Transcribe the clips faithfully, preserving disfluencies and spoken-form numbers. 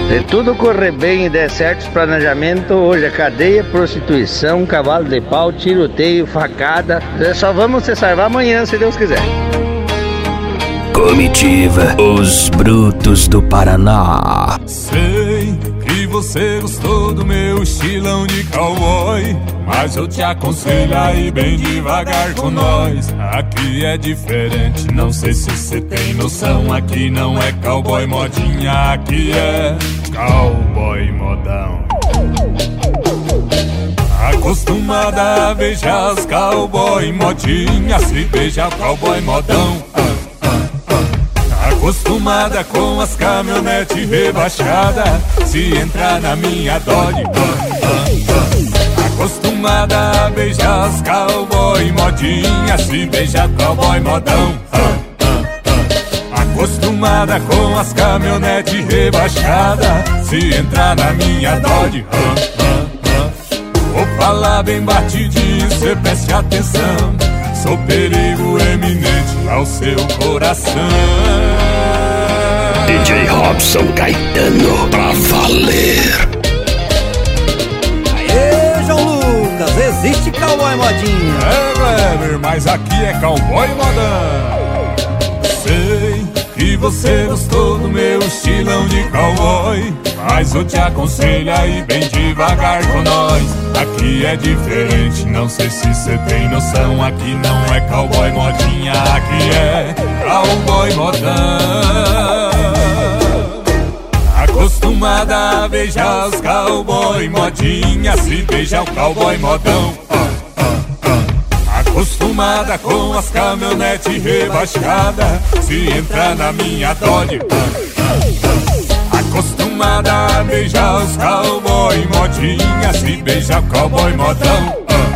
Se tudo correr bem e der certo os planejamentos, hoje é cadeia, prostituição, cavalo de pau, tiroteio, facada. Só vamos se salvar amanhã, se Deus quiser. Comitiva, os brutos do Paraná. Sei que você gostou do meu estilão de cowboy, mas eu te aconselho a ir bem devagar com nós. Aqui é diferente, não sei se você tem noção. Aqui não é cowboy modinha, aqui é cowboy modão. Acostumada a beijar os cowboy modinha, se beija o cowboy modão. Acostumada com as caminhonetes rebaixadas, se entrar na minha Dodge. Acostumada a beijar os cowboy modinha, se beija cowboy modão. Acostumada com as caminhonetes rebaixadas, se entrar na minha Dodge. Vou falar bem batidinho, cê preste atenção. Sou perigo eminente ao seu coração. D J Robson Caetano, pra valer. Aê, João Lucas, existe cowboy modinha. É, Weber, mas aqui é cowboy modão. Sei que você gostou do meu estilão de cowboy, mas eu te aconselho a ir bem devagar com nós. Aqui é diferente, não sei se cê tem noção. Aqui não é cowboy modinha, aqui é cowboy modão. Acostumada a beijar os cowboy modinha, se beija o cowboy modão. Acostumada com as caminhonetes rebaixadas, se entrar na minha Dodge. Acostumada a beijar os cowboy modinha, se beija o cowboy modão.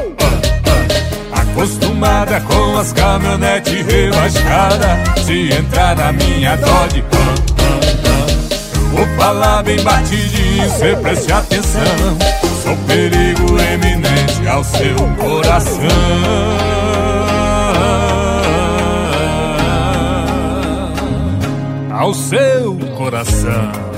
Acostumada com as caminhonetes rebaixadas, se entrar na minha Dodge. Vou falar bem batidinho, cê preste atenção. Sou perigo eminente ao seu coração. Ao seu coração.